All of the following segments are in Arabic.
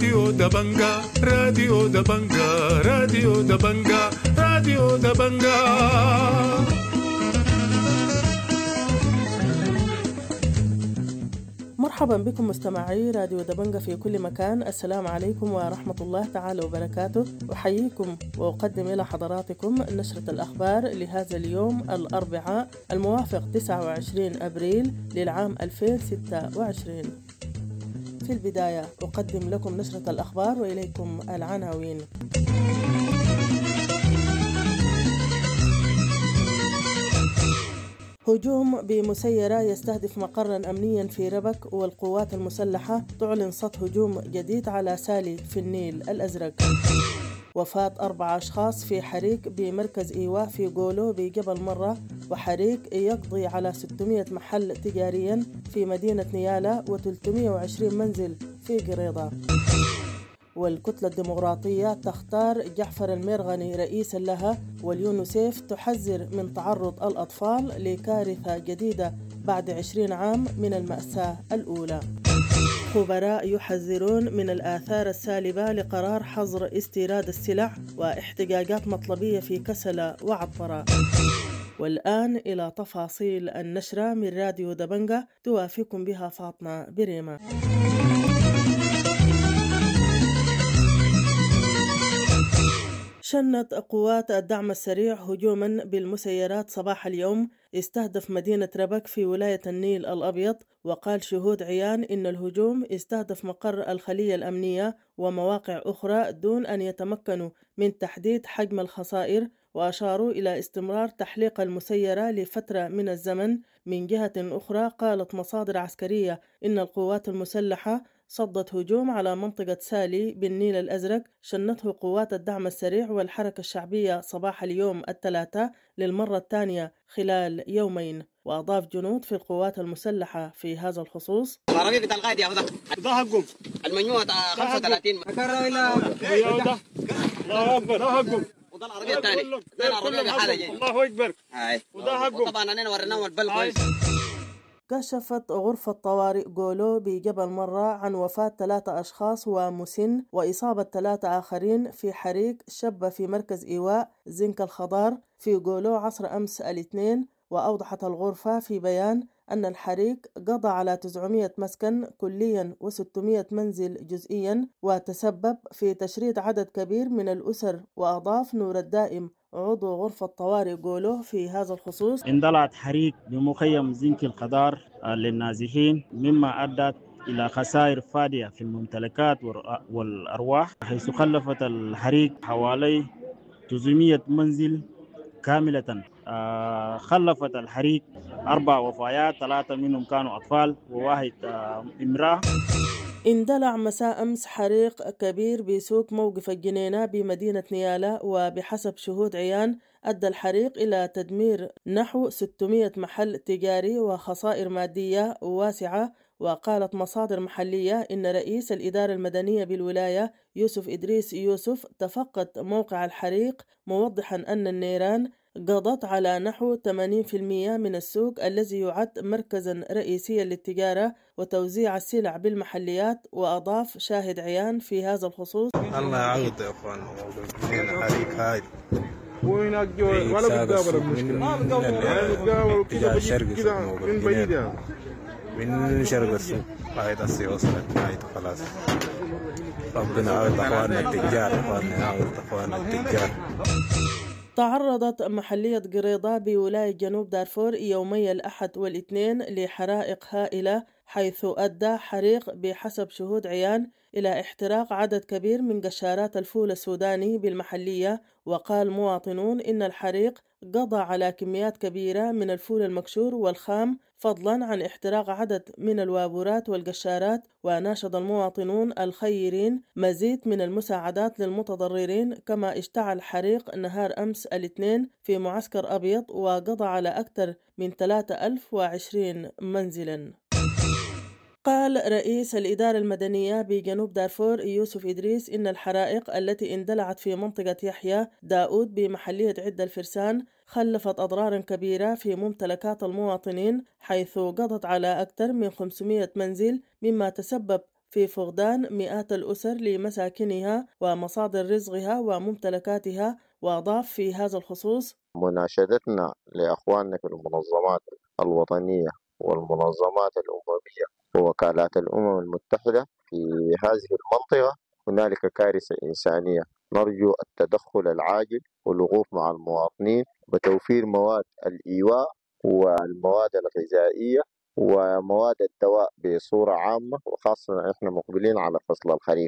راديو دبنجا راديو دبنجا راديو دبنجا راديو دبنجا. مرحبا بكم مستمعي راديو دبنجا في كل مكان. السلام عليكم ورحمة الله تعالى وبركاته. أحييكم وأقدم إلى حضراتكم نشرة الأخبار لهذا اليوم الأربعاء الموافق 29 أبريل للعام 2026. في البداية أقدم لكم نشرة الأخبار وإليكم العناوين. هجوم بمسيرة يستهدف مقرا أمنيا في ربك، والقوات المسلحة تعلن سطو هجوم جديد على سالي في النيل الأزرق. وفاة 4 أشخاص في حريق بمركز إيواء في قولو بجبل مرة، وحريق يقضي على 600 محل تجاريا في مدينة نيالا و320 منزل في قريضة. والكتلة الديمقراطية تختار جعفر المرغني رئيسا لها، واليونسيف تحذر من تعرض الأطفال لكارثة جديدة بعد 20 عام من المأساة الأولى. خبراء يحذرون من الآثار السالبة لقرار حظر استيراد السلع، واحتجاجات مطلبية في كسلة وعطرة. والآن إلى تفاصيل النشرة من راديو دبنجا، توافقكم بها فاطمة بريمة. شنت قوات الدعم السريع هجوما بالمسيرات صباح اليوم استهدف مدينة ربك في ولاية النيل الأبيض، وقال شهود عيان إن الهجوم استهدف مقر الخلية الأمنية ومواقع أخرى دون أن يتمكنوا من تحديد حجم الخسائر، وأشاروا إلى استمرار تحليق المسيرة لفترة من الزمن. من جهة أخرى قالت مصادر عسكرية إن القوات المسلحة صدت هجوم على منطقة سالي بالنيل الأزرق شنته قوات الدعم السريع والحركة الشعبية صباح اليوم الثلاثاء للمرة الثانية خلال يومين. وأضاف جنود في القوات المسلحة في هذا الخصوص: العربية بتاع القائد يا أخوة ده حقهم المجموعة 35 مكرر إلى الله أكبر ده حقهم، وده العربية الثانية ده العربية بحالة جاي الله أكبر وده حقهم. طبعا أنا وريناهم البل كويس. كشفت غرفة طوارئ قولو بجبل مرة عن وفاة 3 أشخاص ومسن وإصابة 3 آخرين في حريق شب في مركز إيواء زنك الخضار في قولو عصر أمس الاثنين. وأوضحت الغرفة في بيان أن الحريق قضى على 900 مسكن كليا و600 منزل جزئيا، وتسبب في تشريد عدد كبير من الأسر. وأضاف نور الدائم عضو غرفة طوارئ قولو في هذا الخصوص: اندلعت حريق بمخيم زنك الخضار للنازحين، مما أدت إلى خسائر فادية في الممتلكات والأرواح، حيث خلفت الحريق حوالي 900 منزل كاملة. خلفت الحريق 4 وفيات، 3 منهم كانوا أطفال وواحد امرأة. اندلع مساء أمس حريق كبير بسوق موقف الجنينة بمدينة نيالا، وبحسب شهود عيان أدى الحريق إلى تدمير نحو 600 محل تجاري وخسائر مادية واسعة. وقالت مصادر محلية إن رئيس الإدارة المدنية بالولاية يوسف إدريس يوسف تفقد موقع الحريق، موضحا أن النيران قضت على نحو 80% من السوق الذي يعد مركزا رئيسيا للتجارة وتوزيع السلع بالمحليات. وأضاف شاهد عيان في هذا الخصوص: الله يعوض يا اخوان من حريق هاي وهناك ولا بتقابل المشكلة ما بتقابل كده من بعيد يعني من شرق السوق هاي تسي وصلت هاي خلاص. ربنا يعوض اخواننا التجار، اخواننا يعوض اخواننا التجار. تعرضت محلية قريضة بولاية جنوب دارفور يومي الأحد والاثنين لحرائق هائلة، حيث أدى حريق بحسب شهود عيان إلى احتراق عدد كبير من قشارات الفول السوداني بالمحلية. وقال مواطنون إن الحريق قضى على كميات كبيرة من الفول المكشور والخام، فضلا عن احتراق عدد من الوابورات والقشارات. وناشد المواطنون الخيرين مزيد من المساعدات للمتضررين. كما اشتعل حريق نهار أمس الاثنين في معسكر أبيض وقضى على أكثر من 3020 منزلا. قال رئيس الإدارة المدنية بجنوب دارفور يوسف إدريس إن الحرائق التي اندلعت في منطقة يحيى داود بمحلية عدة الفرسان خلفت أضرارا كبيرة في ممتلكات المواطنين، حيث قضت على أكثر من 500 منزل، مما تسبب في فقدان مئات الأسر لمساكنها ومصادر رزقها وممتلكاتها. وأضاف في هذا الخصوص: مناشدتنا لأخواننا في المنظمات الوطنية والمنظمات الأممية ووكالات الأمم المتحدة في هذه المنطقة هنالك كارثة إنسانية، نرجو التدخل العاجل والوقوف مع المواطنين وتوفير مواد الإيواء والمواد الغذائية ومواد الدواء بصورة عامة، وخاصة إحنا مقبلين على فصل الخريف.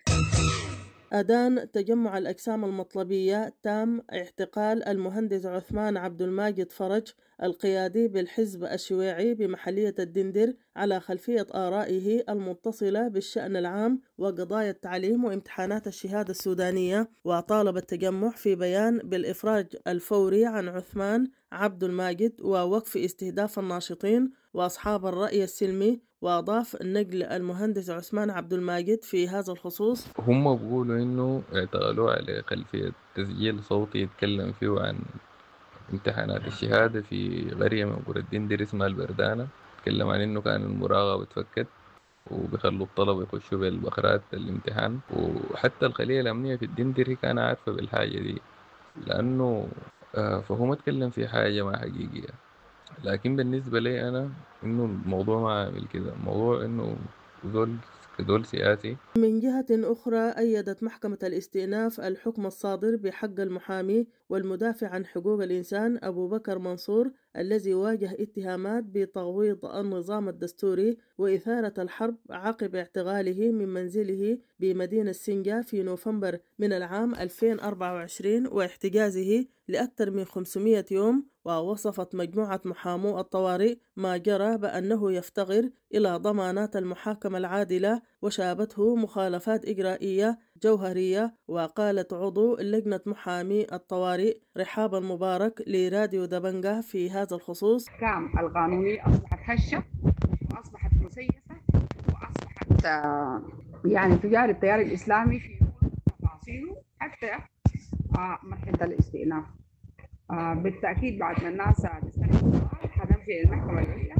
أدان تجمع الأجسام المطلبية تام اعتقال المهندس عثمان عبد الماجد فرج القيادي بالحزب الشيوعي بمحلية الدندر على خلفية آرائه المتصلة بالشأن العام وقضايا التعليم وامتحانات الشهادة السودانية. وطالب التجمع في بيان بالإفراج الفوري عن عثمان عبد الماجد ووقف استهداف الناشطين وأصحاب الرأي السلمي. وأضاف نقل المهندس عثمان عبد الماجد في هذا الخصوص: هم بيقولوا إنه اعتقلوه على خلفية تسجيل صوتي يتكلم فيه عن امتحانات الشهادة في قرية من قرى الدندر اسمها البردانة. تكلم عن إنه كان المراقبة اتفكت وبيخلوا الطلبة يخشوا بالبخرات الامتحان، وحتى الخلية الأمنية في الدندر هي كان عارفة بالحاجة دي لأنه فهو ما اتكلم في حاجة ما حقيقية. لكن بالنسبة لي أنا إنه الموضوع ما عامل كده، الموضوع إنه دول سياسي. من جهة أخرى أيدت محكمة الاستئناف الحكم الصادر بحق المحامي والمدافع عن حقوق الإنسان أبو بكر منصور الذي واجه اتهامات بتغويض النظام الدستوري وإثارة الحرب عقب اعتقاله من منزله بمدينة سنجا في نوفمبر من العام 2024 واحتجازه لأكثر من 500 يوم. ووصفت مجموعة محامو الطوارئ ما جرى بأنه يفتقر إلى ضمانات المحاكمة العادلة وشابته مخالفات إجرائية جوهرية. وقالت عضو لجنة محامي الطوارئ رحاب المبارك لراديو دبنجة في هذا الخصوص: الأحكام القانونية أصبحت هشة وأصبحت مسيسة وأصبحت يعني تجاري التيار الإسلامي في تفاصيله حتى مرحلة الاستئناف. بالتأكيد بعد ما الناس تستلم القرار حنمشي المحكمة العليا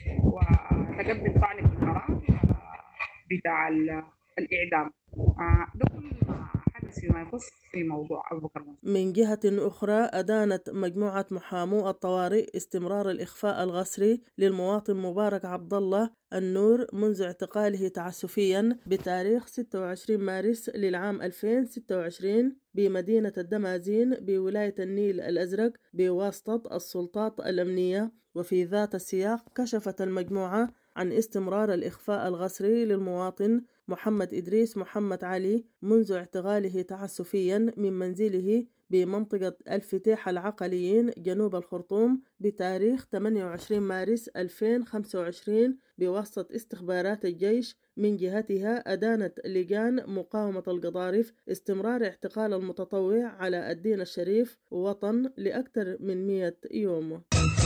وتقدم طعن في القرار بتاع الإعدام. ده كل ما حدث فيما يخص في موضوع أبو بكر منصور. من جهة أخرى أدانت مجموعة محامو الطوارئ استمرار الإخفاء الغسري للمواطن مبارك عبد الله النور منذ اعتقاله تعسفيا بتاريخ 26 مارس للعام 2026 بمدينة الدمازين بولاية النيل الأزرق بواسطة السلطات الأمنية. وفي ذات السياق كشفت المجموعة عن استمرار الإخفاء الغسري للمواطن محمد إدريس محمد علي منذ اعتقاله تعسفيا من منزله بمنطقة الفتيح العقليين جنوب الخرطوم بتاريخ 28 مارس 2025 بواسطة استخبارات الجيش. من جهتها أدانت لجان مقاومة القضارف استمرار اعتقال المتطوع على الدين الشريف وطن لأكثر من 100 يوم.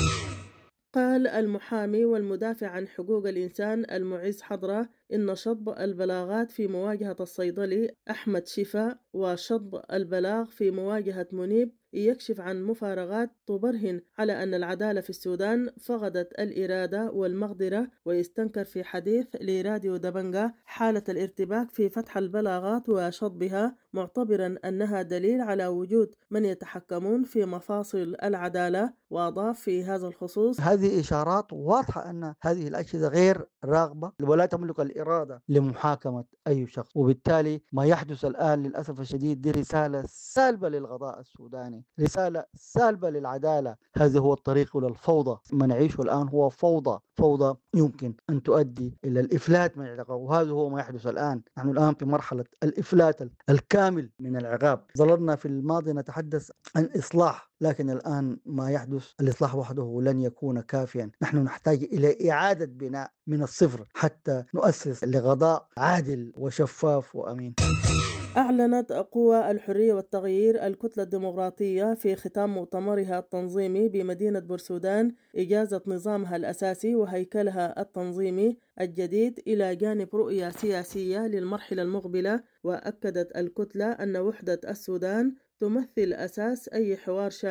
قال المحامي والمدافع عن حقوق الإنسان المعز حضرة إن شطب البلاغات في مواجهة الصيدلي أحمد شفاء وشطب البلاغ في مواجهة منيب يكشف عن مفارقات تبرهن على أن العدالة في السودان فقدت الإرادة والمقدرة. ويستنكر في حديث لراديو دبنجة حالة الارتباك في فتح البلاغات وشطبها معتبرا أنها دليل على وجود من يتحكمون في مفاصل العدالة. وأضاف في هذا الخصوص: هذه إشارات واضحة أن هذه الأجهزة غير راغبة ولا تملك الإرادة لمحاكمة أي شخص، وبالتالي ما يحدث الآن للأسف الشديد دي رسالة سالبة للقضاء السوداني، رسالة سالبة للعدالة. هذا هو الطريق إلى الفوضى. ما نعيشه الآن هو فوضى يمكن أن تؤدي إلى الإفلات من العقاب، وهذا هو ما يحدث الآن. نحن الآن في مرحلة الإفلات الكامل من العقاب. ظللنا في الماضي نتحدث عن إصلاح، لكن الآن ما يحدث الإصلاح وحده لن يكون كافيا. نحن نحتاج إلى إعادة بناء من الصفر حتى نؤسس لقضاء عادل وشفاف وأمين. أعلنت قوى الحرية والتغيير الكتلة الديمقراطية في ختام مؤتمرها التنظيمي بمدينة بورسودان إجازة نظامها الأساسي وهيكلها التنظيمي الجديد إلى جانب رؤية سياسية للمرحلة المقبلة. وأكدت الكتلة أن وحدة السودان تمثل أساس أي حوار شامل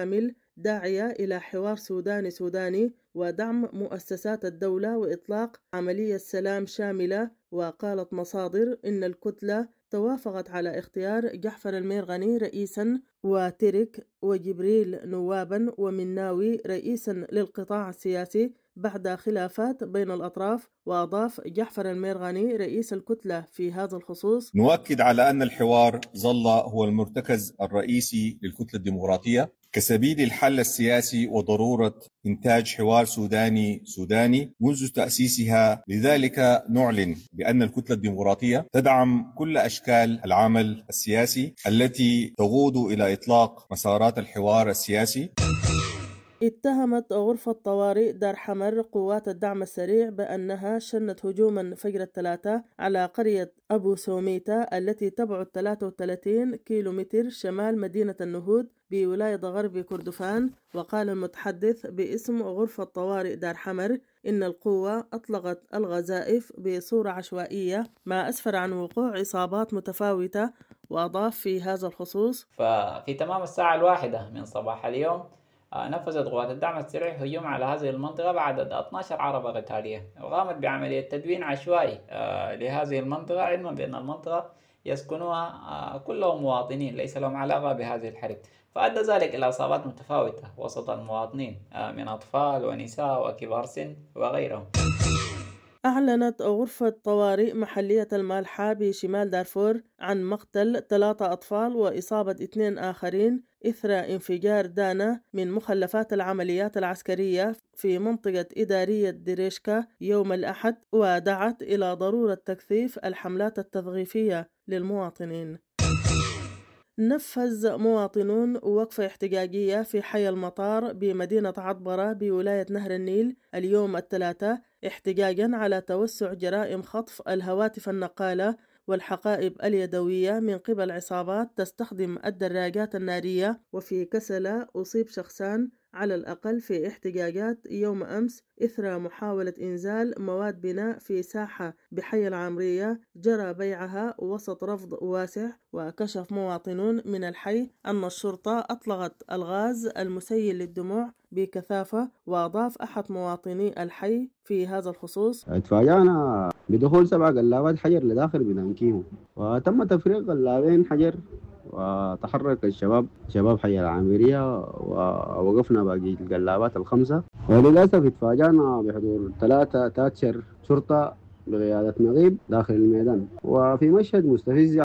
داعية إلى حوار سوداني ودعم مؤسسات الدولة وإطلاق عملية سلام شاملة. وقالت مصادر إن الكتلة توافقت على اختيار جعفر الميرغني رئيسا وترك وجبريل نوابا ومناوي رئيسا للقطاع السياسي بعد خلافات بين الأطراف. وأضاف جعفر الميرغني رئيس الكتلة في هذا الخصوص: نؤكد على أن الحوار ظل هو المرتكز الرئيسي للكتلة الديمقراطية كسبيل الحل السياسي وضرورة إنتاج حوار سوداني منذ تأسيسها. لذلك نعلن بأن الكتلة الديمقراطية تدعم كل أشكال العمل السياسي التي تقود إلى إطلاق مسارات الحوار السياسي. اتهمت غرفة طوارئ دار حمر قوات الدعم السريع بأنها شنت هجوما فجر الثلاثاء على قرية أبو سوميتا التي تبعد 33 كيلومتر شمال مدينة النهود بولاية غرب كردفان. وقال المتحدث باسم غرفة طوارئ دار حمر إن القوة أطلقت القذائف بصورة عشوائية ما أسفر عن وقوع إصابات متفاوتة. وأضاف في هذا الخصوص: ففي تمام الساعة 1 من صباح اليوم نفذت قوات الدعم السريع هجوم على هذه المنطقة بعدد 12 عربة قتالية، وقامت بعملية تدوين عشوائي لهذه المنطقة، علما بأن المنطقة يسكنها كلهم مواطنين ليس لهم علاقة بهذه الحرب، فأدى ذلك إلى إصابات متفاوتة وسط المواطنين من أطفال ونساء وكبار سن وغيرهم. أعلنت غرفة طوارئ محلية المالحة بشمال دارفور عن مقتل 3 أطفال وإصابة 2 آخرين إثر انفجار دانة من مخلفات العمليات العسكرية في منطقة إدارية ديريشكا يوم الأحد، ودعت إلى ضرورة تكثيف الحملات التثقيفية للمواطنين. نفذ مواطنون وقفة احتجاجية في حي المطار بمدينة عطبرة بولاية نهر النيل اليوم الثلاثاء احتجاجا على توسع جرائم خطف الهواتف النقالة والحقائب اليدوية من قبل عصابات تستخدم الدراجات النارية. وفي كسلة أصيب شخصان على الأقل في احتجاجات يوم أمس إثر محاولة إنزال مواد بناء في ساحة بحي العمرية جرى بيعها وسط رفض واسع. وكشف مواطنون من الحي أن الشرطة أطلقت الغاز المسيل للدموع بكثافة. وأضاف أحد مواطني الحي في هذا الخصوص: تفاجأنا بدخول 7 قلابات حجر لداخل بناء كيمو، وتم تفريغ قلابين حجر، وتحرك شباب حي العامرية ووقفنا باقي القلابات ال5. وللأسف اتفاجأنا بحضور 3 تاتشر شرطة بقيادة نقيب داخل الميدان، وفي مشهد مستفز.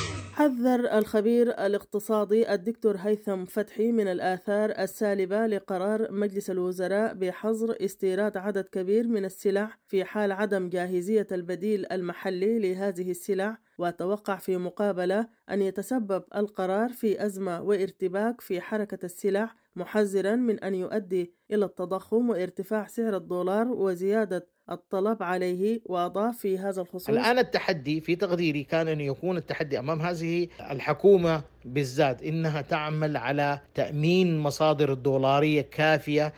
حذر الخبير الاقتصادي الدكتور هيثم فتحي من الآثار السالبة لقرار مجلس الوزراء بحظر استيراد عدد كبير من السلع في حال عدم جاهزية البديل المحلي لهذه السلع. وتوقع في مقابلة أن يتسبب القرار في أزمة وارتباك في حركة السلع، محذرا من أن يؤدي إلى التضخم وارتفاع سعر الدولار وزيادة الطلب عليه. وأضاف في هذا الخصوص: الآن التحدي في تقديري كان أن يكون التحدي أمام هذه الحكومة بالذات إنها تعمل على تأمين مصادر الدولارية كافية،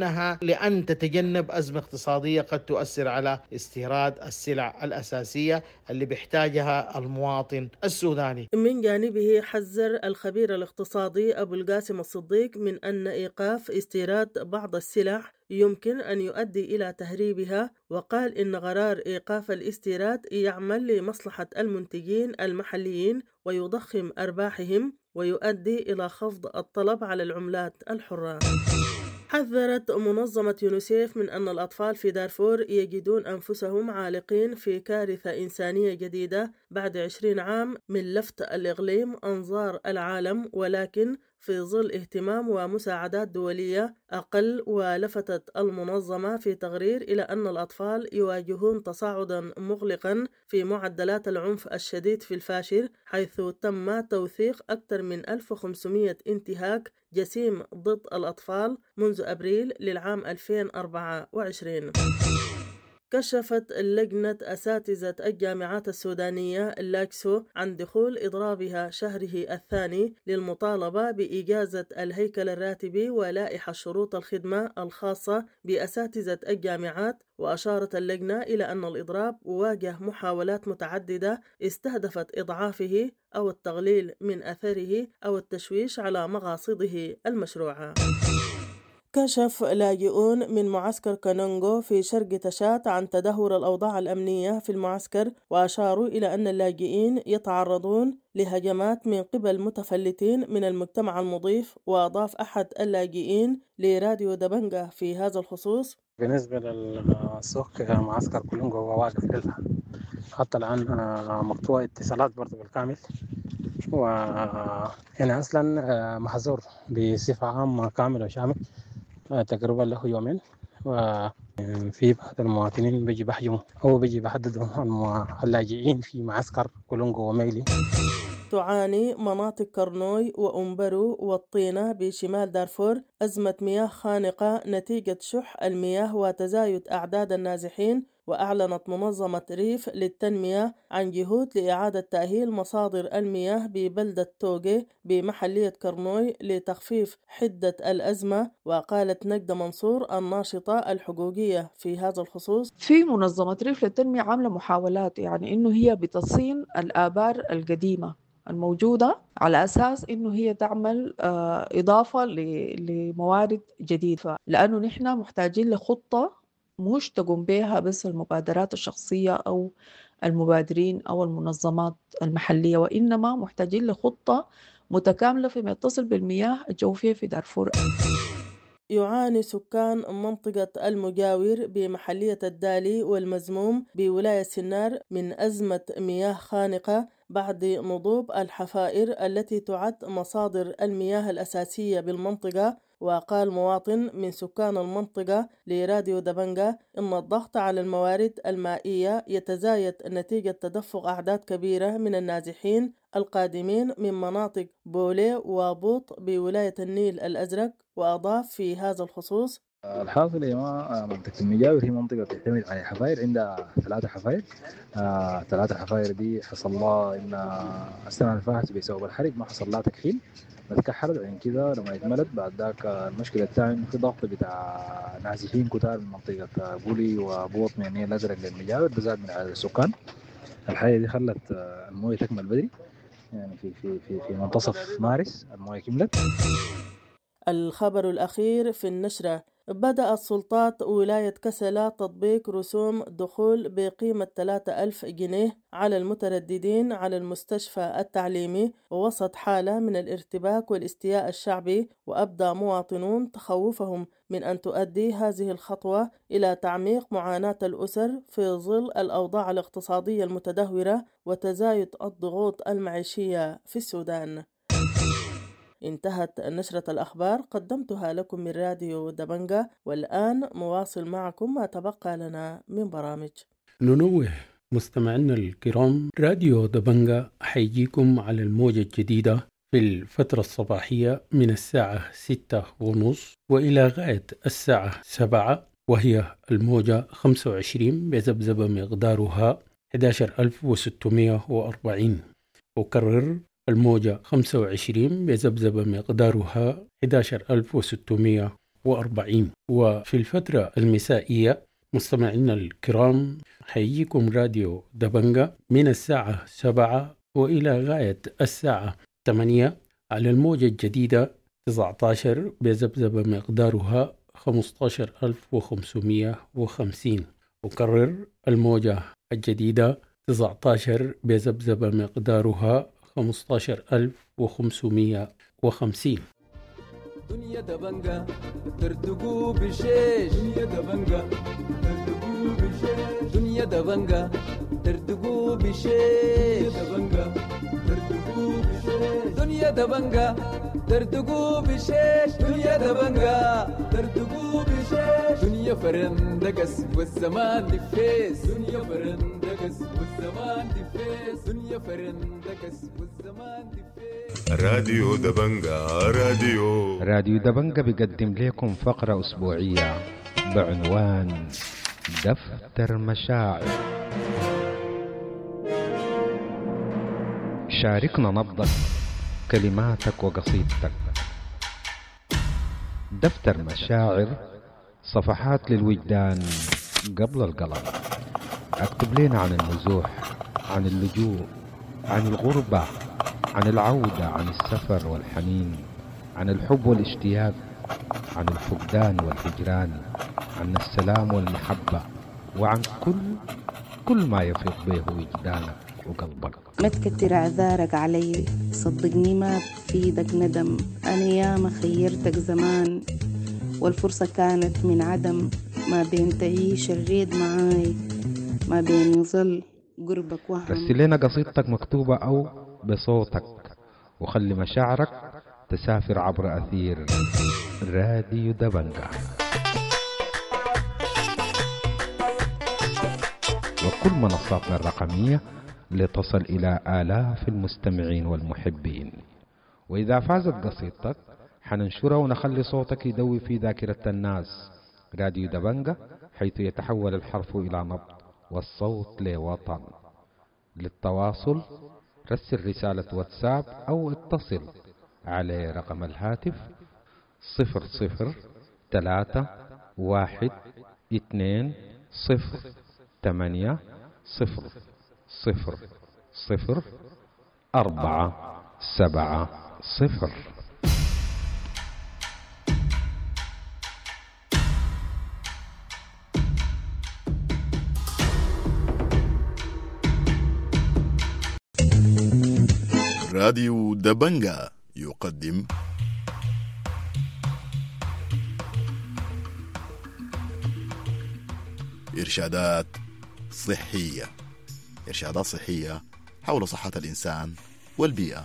لأن تتجنب أزمة اقتصادية قد تؤثر على استيراد السلع الأساسية اللي بيحتاجها المواطن السوداني. من جانبه حذر الخبير الاقتصادي أبو القاسم الصديق من أن إيقاف استيراد بعض السلع يمكن أن يؤدي إلى تهريبها. وقال إن قرار إيقاف الاستيراد يعمل لمصلحة المنتجين المحليين ويضخم أرباحهم ويؤدي إلى خفض الطلب على العملات الحرة. حذرت منظمة يونيسيف من أن الأطفال في دارفور يجدون أنفسهم عالقين في كارثة إنسانية جديدة بعد 20 عام من لفت الإقليم أنظار العالم، ولكن في ظل اهتمام ومساعدات دولية أقل. ولفتت المنظمة في تقرير إلى أن الأطفال يواجهون تصاعدا مغلقا في معدلات العنف الشديد في الفاشر، حيث تم توثيق أكثر من 1500 انتهاك جسيم ضد الأطفال منذ أبريل للعام 2024. كشفت لجنة أساتذة الجامعات السودانية اللاكسو عن دخول إضرابها شهره الثاني للمطالبة بإجازة الهيكل الراتبي ولائحة شروط الخدمة الخاصة بأساتذة الجامعات. وأشارت اللجنة إلى أن الإضراب واجه محاولات متعددة استهدفت إضعافه أو التقليل من أثره أو التشويش على مقاصده المشروعة. كشف لاجئون من معسكر كانونغو في شرق تشات عن تدهور الأوضاع الأمنية في المعسكر، وأشاروا إلى أن اللاجئين يتعرضون لهجمات من قبل متفلتين من المجتمع المضيف. وأضاف أحد اللاجئين لراديو دبنجة في هذا الخصوص: بالنسبة للسوق معسكر كولونغو هو واقف لله حتى الآن، مقطوع اتصالات برضه بالكامل، وهنا أصلا محظور بصفة عامة كامل وشامل تقريبا له يومين، وفي بعض المواطنين بيجي بحجموا أو بيجي بحددوا اللاجئين في معسكر كولونغو وميلي. تعاني مناطق كرنوي وأمبرو والطينة بشمال دارفور أزمة مياه خانقة نتيجة شح المياه وتزايد أعداد النازحين. وأعلنت منظمة ريف للتنمية عن جهود لإعادة تأهيل مصادر المياه ببلدة توغي بمحلية كرنوي لتخفيف حدة الأزمة. وقالت نجدة منصور الناشطة الحقوقية في هذا الخصوص: في منظمة ريف للتنمية عاملة محاولات يعني إنه هي بتصين الآبار القديمة الموجودة على أساس إنه هي تعمل إضافة لموارد جديدة، لأنه نحن محتاجين لخطة مش تقوم بها بس المبادرات الشخصية أو المبادرين أو المنظمات المحلية، وإنما محتاجين لخطة متكاملة فيما يتصل بالمياه الجوفية في دارفور. يعاني سكان منطقة المجاور بمحلية الدالي والمزموم بولاية سنار من أزمة مياه خانقة بعد نضوب الحفائر التي تعد مصادر المياه الأساسية بالمنطقة. وقال مواطن من سكان المنطقة لراديو دبنجة إن الضغط على الموارد المائية يتزايد نتيجة تدفق أعداد كبيرة من النازحين القادمين من مناطق بولي وبوط بولاية النيل الأزرق. وأضاف في هذا الخصوص: الحاصل يا جماعة منطقة المجاور هي منطقة تعتمد على حفاير، عندها 3 حفاير. 3 حفاير دي حصل لها إن السنة اللي فاتت بسبب الحرق ما حصل لها تكحيل، بتكحلت عن كده لما اتملت. بعد ذاك المشكلة الثانية في ضغط بتاع نازحين كتار من منطقة بولي وبوط من النيل الأزرق للمجاور، ده زاد من عدد السكان. الحاجة دي خلت الموية تكمل بدري، يعني في منتصف مارس الموية كملت. الخبر الأخير في النشرة: بدأت سلطات ولاية كسلا تطبيق رسوم دخول بقيمة 3000 جنيه على المترددين على المستشفى التعليمي ووسط حالة من الارتباك والاستياء الشعبي. وأبدى مواطنون تخوفهم من أن تؤدي هذه الخطوة إلى تعميق معاناة الأسر في ظل الأوضاع الاقتصادية المتدهورة وتزايد الضغوط المعيشية في السودان. انتهت نشرة الأخبار، قدمتها لكم من راديو دبنجة، والآن نواصل معكم ما تبقى لنا من برامج. ننوه مستمعينا الكرام، راديو دبنجة حيجيكم على الموجة الجديدة في الفترة الصباحية من الساعة 6:30 وإلى غاية الساعة 7، وهي الموجة 25 بذبذبة مقدارها 11640. أكرر، الموجة 25 بذبذبة مقدارها 11640. وفي الفترة المسائية مستمعينا الكرام حيجيكم راديو دبنجة من الساعة 7 وإلى غاية الساعة 8 على الموجة الجديدة 19 بذبذبة مقدارها 15550. أكرر، الموجة الجديدة 19 بذبذبة مقدارها 15550. دنيا دبنجة ترتقو بشيش، دنيا دبنجة ترتقو بشيش، دنيا دبنجة ترتقو بشيش، دنيا دبنجة ترتقو بشيش، دنيا دبنجة ترتقو بشيش، دنيا فرندقس والزمان دفيس، دنيا فرندقس والزمان دفيس، دنيا فرندقس والزمان دفيس. راديو دبنجة، راديو دبنجة بيقدم لكم فقرة أسبوعية بعنوان دفتر مشاعر. شاركنا نبضك، كلماتك وقصيدتك. دفتر مشاعر، صفحات للوجدان قبل القلم. اكتب لنا عن النزوح، عن اللجوء، عن الغربة، عن العودة، عن السفر والحنين، عن الحب والاشتياق، عن الفقدان والهجران، عن السلام والمحبة، وعن كل ما يفيض به وجدانك وقلبك. ما تكتر اعذارك علي، صدقني ما بفيدك ندم. انا ياما خيرتك زمان والفرصة كانت من عدم. ما بين تعيش الريد معاي، ما بين يظل قربك وهم. رسل لنا قصيدتك مكتوبة أو بصوتك، وخلي مشاعرك تسافر عبر أثير راديو دبنجة. وكل منصاتنا الرقمية لتصل إلى آلاف المستمعين والمحبين. وإذا فازت قصيدتك حننشرها ونخلي صوتك يدوي في ذاكرة الناس. راديو دبنجة، حيث يتحول الحرف إلى نبض والصوت لوطن. للتواصل رسل رسالة واتساب أو اتصل على رقم الهاتف 003120000470. راديو دبنجة يقدم إرشادات صحية. إرشادات صحية حول صحة الإنسان والبيئة.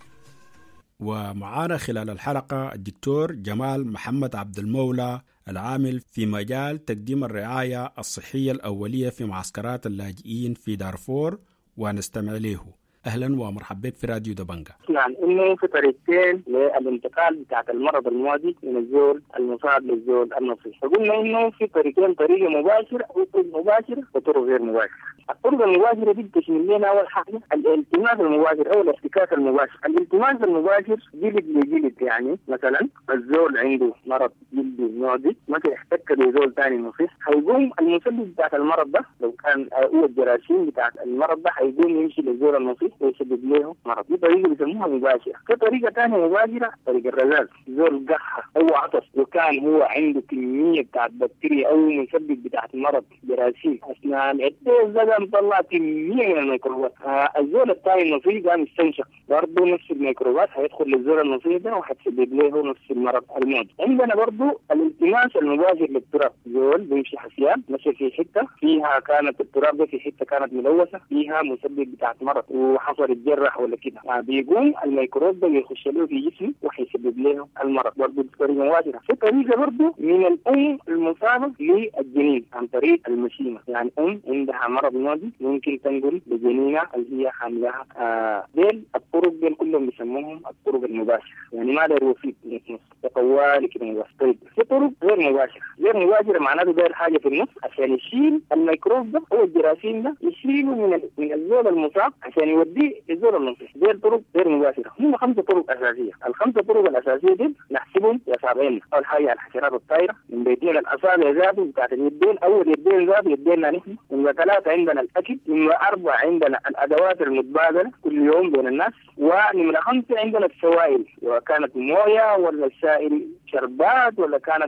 ومعانا خلال الحلقة الدكتور جمال محمد عبد المولى، العامل في مجال تقديم الرعاية الصحية الأولية في معسكرات اللاجئين في دارفور، ونستمع له. أهلا ومرحبا في راديو دبنجة. نعم، إنه في طريقتين للانتقال بتاعت المرض المعدي من الزول المصاب للزول النصيح. فقلنا إنه في طريقين، طريقة مباشرة أو طرق مباشرة وطرق غير مباشرة. الطرق المباشرة دي بتشمل لنا أول حاجة الالتماس المباشر أو الاحتكاك المباشر. الالتماس المباشر جلد لجلد، يعني مثلا الزول عنده مرض جلدي معدي مثلا احتك بزول ثاني نصيح، هيقوم المسبب بتاعت المرض ده لو كان هو الجراثيم بتاعت المرض ده هيقوم يمشي للزول النصيح ويسبب له مرض. دي طريقة بيسموها مباشرة. في طريقة ثانية مباشرة، طريقة الرذاذ. زول قحة أو عطس وكان هو عنده كمية بتاعت بكتيريا أو مسبب بتاعت مرض جراثيم أثناء العطس ده قام طلع كمية من الميكروبات. الزول الثاني النصيح قام يستنشق برضه نفس الميكروبات، هيدخل للزول النصيح ده وهتسبب له نفس المرض المعدي. عندنا برضه الالتماس المباشر للتراب. زول بيمشي حسيان مشي في حتة فيها كانت التراب ده في حتة كانت ملوثة فيها مسبب بتاعت مرض وحصل الجرح ولا كده، بيقوم الميكروب ده يخش له في جسمه وهيسبب له المرض. برضه بطريقة مباشرة. في طريقة برضه من الأم المصابة للجنين عن طريق المشيمة، يعني أم عندها مرض معدي ممكن تنقل لجنينها اللي هي حاملها. ديل الطرق ديل كلهم بيسموهم الطرق المباشرة، يعني ما له وسيط في طوالي كده مباشر. طيب في طرق غير مباشرة. غير مباشرة معناته داير حاجة في النص عشان يشيل الميكروب ده أو الجراثيم ده، يشيله من الزول المصاب عشان يوديه الزول النصيح. دي الطرق غير مباشرة. هم 5 طرق أساسية. ال5 طرق الأساسية دي نحسبهم بأصابعين. أول حاجة الحشرات الطائرة، من بيتين الأصابع ذاته بتاعت اليدين، أول يدين ذات يديننا نحن. من 3 عندنا الأكل. من 4 عندنا الأدوات المتبادلة كل يوم بين الناس. ومن 5 عندنا السوائل، وكانت موية ولا سائل شربات ولا كانت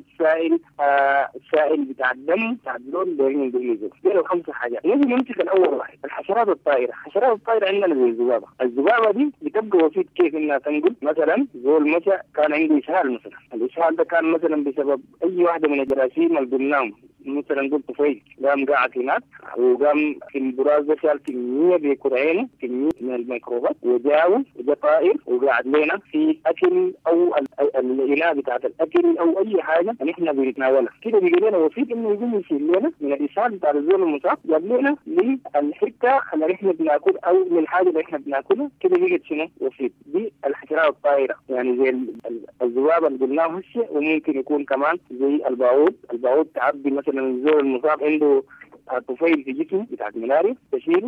سائل بتاع الدم بتاع اللون دايرين بالميزة. دي 5 حاجات. نجي نمسك الأول واحد الحشرات الطائرة. الحشرات الطائرة عندنا زي الذبابة. الذبابة دي بتبقى وسيط كيف إنها تنقل. مثلا زول مشى كان عنده إسهال مثلا، الإسهال ده كان مثلا بسبب أي واحدة من الجراثيم اللي قلناهم، مثلا قلت طفيل قام قاعد هناك وقام في البراز ده شال كمية بيكر عينه كمية من الميكروبات وجاوز وجا طائر وقاعد لنا في أكل أو الإناء بتاعت الأكل أو أي حاجة نحن بنتناولها كده. بيجي لنا وسيط إنه يقوم يشيل لنا من الإسهال بتاع الزول المصاب جاب لنا للحتة اللي نحن بناكل أو للحاجة اللي نحن بناكلها كده. بيجي شنو وسيط. دي الحشرات الطائرة، يعني زي الذبابة اللي قلناها هسه. وممكن يكون كمان زي البعوض. البعوض تعبي مثلا مثلا الزول المصاب عنده طفيل في جسمه بتاع الملاريا تشيله،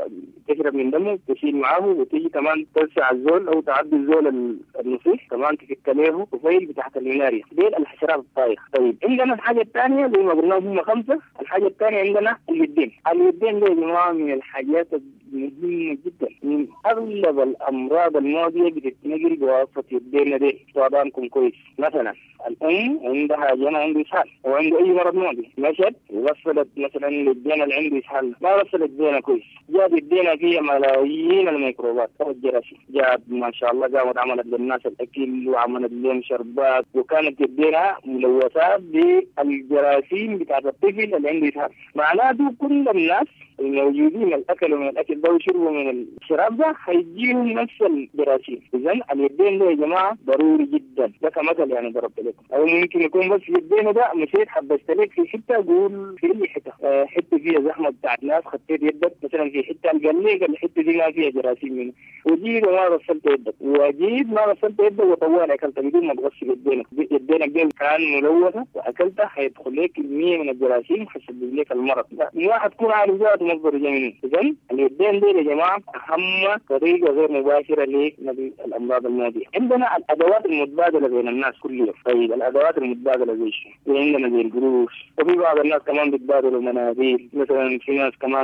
تشرب من دمه تشيل معاه، وتيجي كمان توسع الزول او تعدي الزول النصيح كمان تفك له طفيل بتاعت الملاريا. دي الحشرات الطايره. طيب عندنا الحاجه الثانيه زي ما قلنا هم 5. الحاجه الثانيه عندنا اليدين. اليدين دي يا جماعه من الحاجات مهمة جدا. من أغلب الأمراض المعدية بتتنقل بواسطة يدينا دي. صادامكم كويس. مثلا الأم عندها جنى عنده إسهال أو عنده أي مرض معدي، مشت وغسلت مثلا اليدين اللي عنده إسهال، ما غسلت يدينا كويس، جاب يدينا فيها ملايين الميكروبات أو الجراثيم، جاب ما شاء الله قامت عملت للناس الأكل وعملت لهم شربات، وكانت يدينا ملوثات بالجراثيم بتاعت الطفل اللي عنده إسهال. معناته كل الناس الموجودين الأكل من الأكل ده وشربوا من الشراب ده هيجيهم نفس الجراثيم. إذن اليدين ده يا جماعة ضروري جدا. ده كمثل يعني ضربت لكم. أو ممكن يكون بس يدين ده مشيت حبست لك في حتة، قول في أي حتة، حتة فيها زحمة بتاعت ناس، خطيت يدك مثلا في حتة قال الحتة دي ما فيها جراثيم منه، وجيت وما غسلت يدك، وجيت ما غسلت يدك وطوال أكلت بدون ما تغسل يدينك، يدينك دي كان ملوثة وأكلتها هيدخل لك كمية من الجراثيم وهيسبب لك المرض. واحد تكون عارف ذاته مصدر جميل. إذن اليدين دي يا جماعة أهم طريقة غير مباشرة لنقل الأمراض المعدية. عندنا الأدوات المتبادلة بين الناس كل يوم. طيب الأدوات المتبادلة زي شو؟ عندنا زي القروش، وفي بعض الناس كمان بيتبادلوا مناديل، مثلا في ناس كمان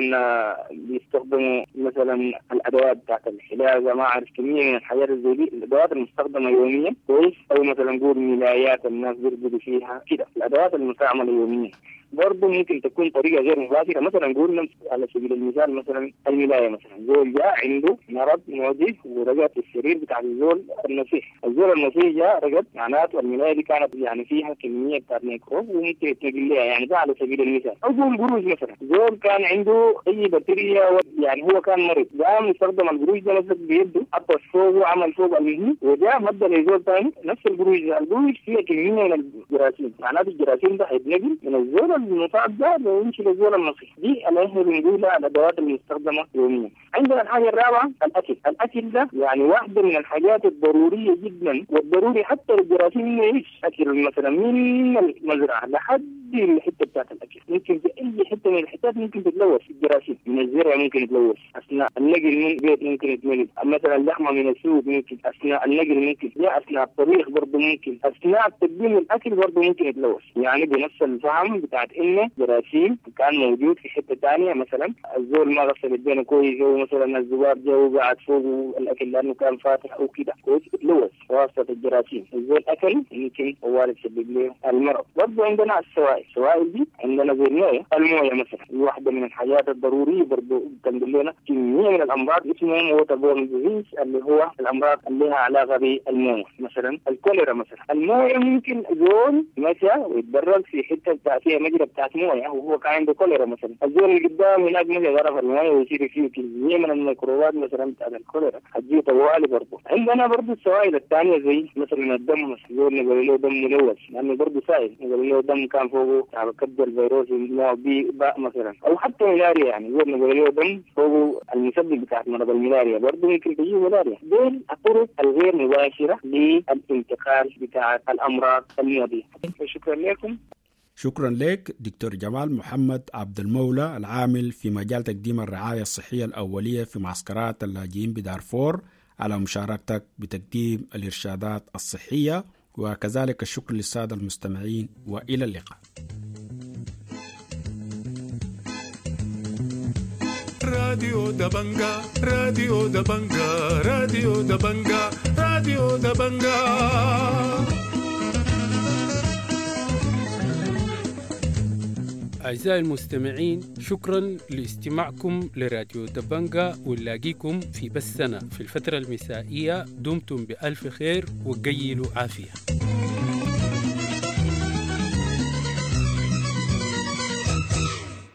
بيستخدموا مثلا الأدوات بتاعت الحلاقة، ما أعرف كمية من الحاجات زي دي، الأدوات المستخدمة يوميا كويس، أو مثلا نقول ملايات الناس بيرقدوا فيها كده، الأدوات المستعملة يوميا برضه ممكن تكون طريقة غير مباشرة. مثلا نقول على سبيل المثال مثلا الملاية، مثلا زول جاء عنده مرض معدي ورقد في السرير بتاع الزول النصيح، الزول النصيح جاء رقد، معناته الملاية دي كانت يعني فيها كمية بتاع ميكروب وممكن يتنقل لها، يعني ده على سبيل المثال. أو زول قروش مثلا، زول كان عنده أي بكتيريا يعني هو كان مريض، قام يستخدم القروش ده مثلا بيده، حطه فوق وعمل فوق المهم، وجاء مدى لزول ثاني نفس القروش ده، القروش فيها كمية من الجراثيم، معناته الجراثيم ده هيتنقل من الزول المصاب ده ويمشي للزول النصيح. دي اللي احنا بنقولها الادوات المستخدمه يوميا. عندنا الحاجه الرابعه الاكل ده يعني واحده من الحاجات الضروريه جدا، والضروري حتى للجراثيم انه يعيش. اكل مثلا من المزرعه لحد الحته بتاعت الاكل، ممكن في اي حته من الحتات ممكن تتلوث الجراثيم، من الزرع ممكن يتلوث، اثناء النقل من البيت ممكن يتملي، مثلا اللحمه من السوق ممكن اثناء النقل، ممكن اثناء الطبيخ برضه، ممكن اثناء تقديم الاكل برضه ممكن يتلوث. يعني بنفس الفهم بتاعت انه جراثيم كان موجود في حته ثانيه، مثلا الزول ما غسل يدينه كويس، او مثلا الذباب جا وقعد فوق الاكل لانه كان فاتح او كده كويس، يتلوث واسطه الجراثيم. الزول اكل يمكن طوال يسبب له المرض. برضه عندنا السوائل دي عندنا زي المويه مثلا، واحده من الحاجات الضروريه برضه تنقل لنا كميه من الامراض اسمها ووتربورن ديزيز، اللي هو الامراض اللي لها علاقه بالمويه. مثلا الكوليرا مثلا، المويه ممكن زول مشى ويتدرج في حته فيها مجرى بتاعت مويه وهو كان عنده كوليرا مثلا، الزول اللي قدام هناك مشى غرف المويه ويصير فيه كميه من الميكروبات مثلا بتاعت الكوليرا هتجي طوالي. برضه عندنا برضه السوائل الثانيه زي مثلا الدم، زول نقول له دم ملوث لانه برضه سائل، نقول له دم كان فوقه على كبد الفيروس نوع بي باء مثلا، او حتى ملاريا، يعني زول نقول له دم فوقه المسبب بتاعت مرض الملاريا برضه ممكن تجي ملاريا. دول الطرق الغير مباشره للانتقال بتاعت الامراض المعديه. شكرا لكم. شكرا لك دكتور جمال محمد عبد المولى، العامل في مجال تقديم الرعاية الصحية الأولية في معسكرات اللاجئين بدارفور، على مشاركتك بتقديم الإرشادات الصحية، وكذلك الشكر للسادة المستمعين، وإلى اللقاء. راديو دبنجا راديو دبنجا راديو دبنجا راديو دبنجا. أعزائي المستمعين، شكرا لاستماعكم لراديو دبنجا، ونلاقيكم في بثنا في الفترة المسائية. دمتم بألف خير وقيلوا عافية.